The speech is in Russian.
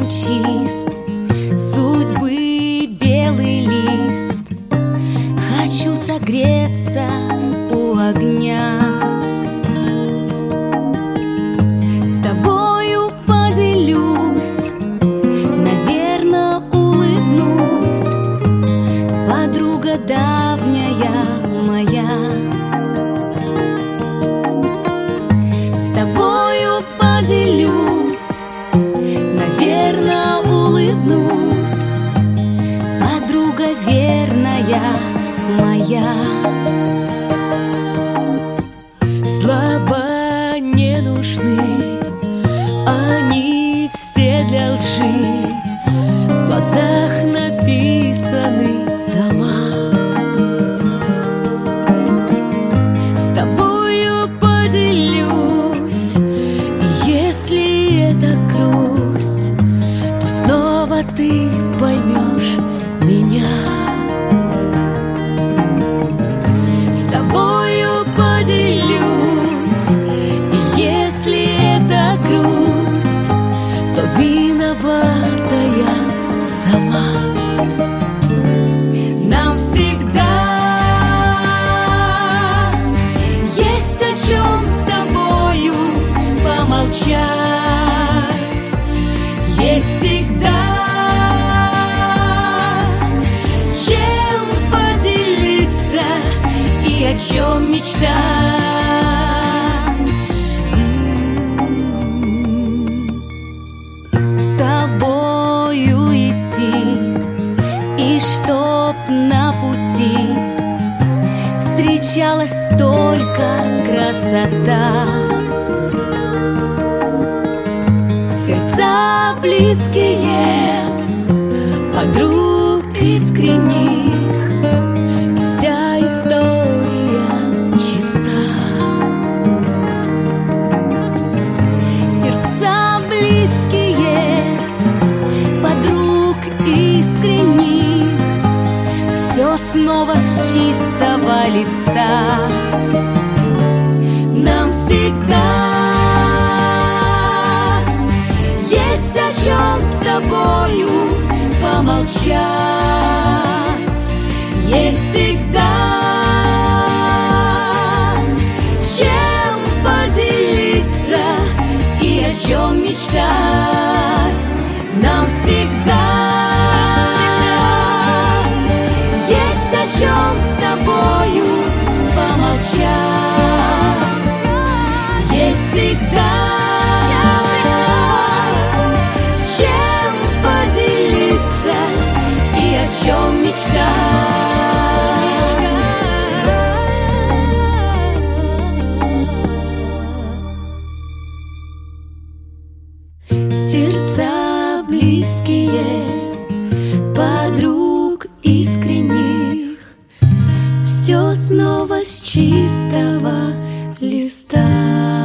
чист, судьбы белый лист. Хочу согреться у огня, с тобою поделюсь, наверно, улыбнусь, подруга давняя моя. С тобою поделюсь, наверно, улыбнусь, подруга верная моя. Слова не нужны, они все для лжи, в глазах написаны дома. С тобою поделюсь, и если это грусть, то снова ты поймешь меня. С тобою поделюсь, и если это грусть, то виновата я сама. Нам всегда есть о чем с тобою помолчать, есть всегда чем поделиться и о чем мечтать. С тобою идти, и чтоб на пути встречалась только красота. Сердца близкие, подруг искренних, и вся история чиста. Сердца близкие, подруг искренних, все снова с чистого листа. Нам всегда есть о чем с тобою помолчать, есть всегда чем поделиться и о чем мечтать. Нам всегда есть о чем с тобою помолчать, есть всегда чем поделиться и о чем мечтать. Сердца близкие, подруг искренних, все снова с чистого листа.